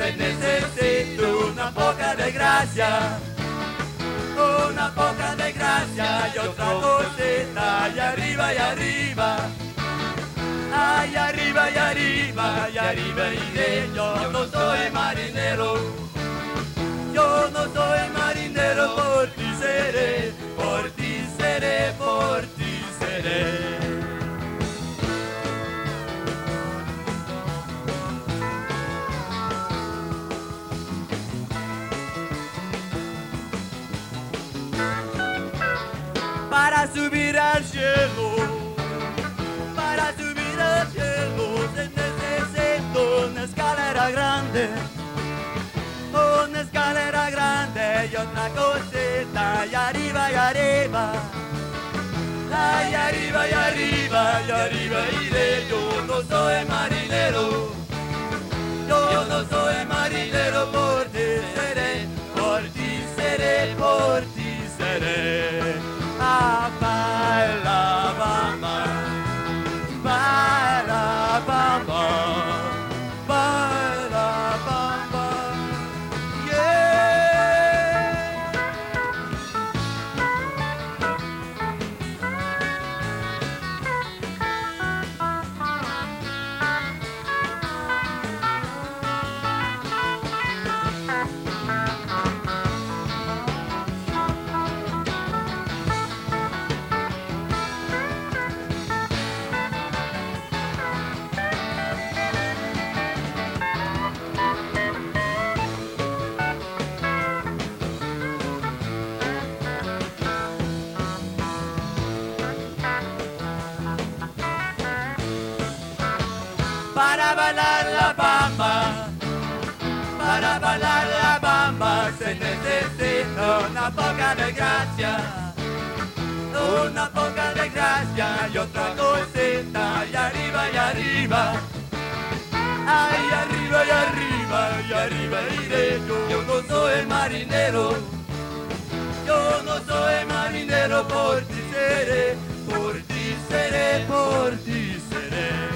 se necesita una poca de gracia, una poca de gracia y otra cosita, y arriba y arriba. Ay, arriba y arriba y arriba iré, yo no soy marinero, yo no soy marinero, por ti seré, por ti seré, por ti seré. Para subir al cielo, para subir al cielo se necesita una escalera grande y otra cosita, y arriba y arriba. Ay, arriba y arriba y arriba iré, yo no soy marinero, yo no soy marinero, por ti seré, por ti seré, por ti seré. Ah, baila, bamba, baila, bamba, baila, bamba, yeah. Para bailar la bamba, para bailar la bamba se necesita una poca de gracia, una poca de gracia y otra cosita, y arriba y arriba. Ay, arriba y arriba y arriba iré, yo no soy marinero, yo no soy marinero, por ti seré, por ti seré, por ti seré.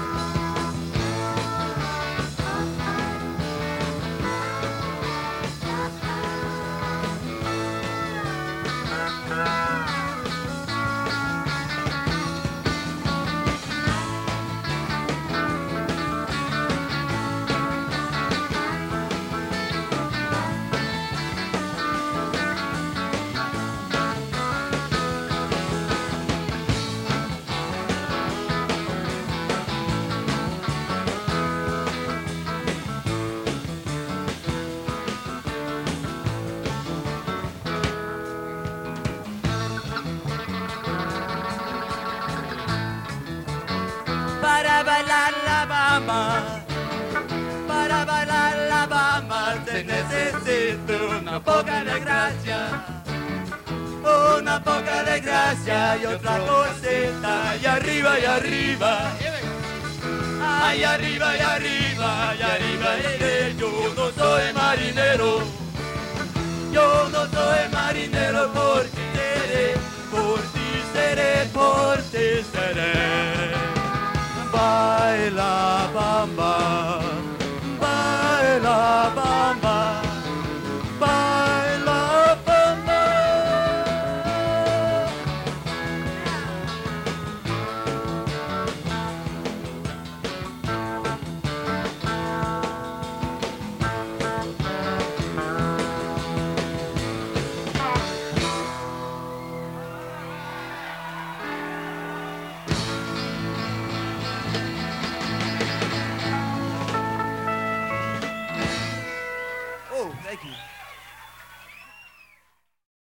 Para bailar la bamba, para bailar la bamba se necesita una poca de gracia, una poca de gracia y otra cosita, y arriba y arriba. Ay, arriba y arriba y arriba iré, yo no soy marinero, yo no soy marinero, por ti seré, por ti seré, por ti seré.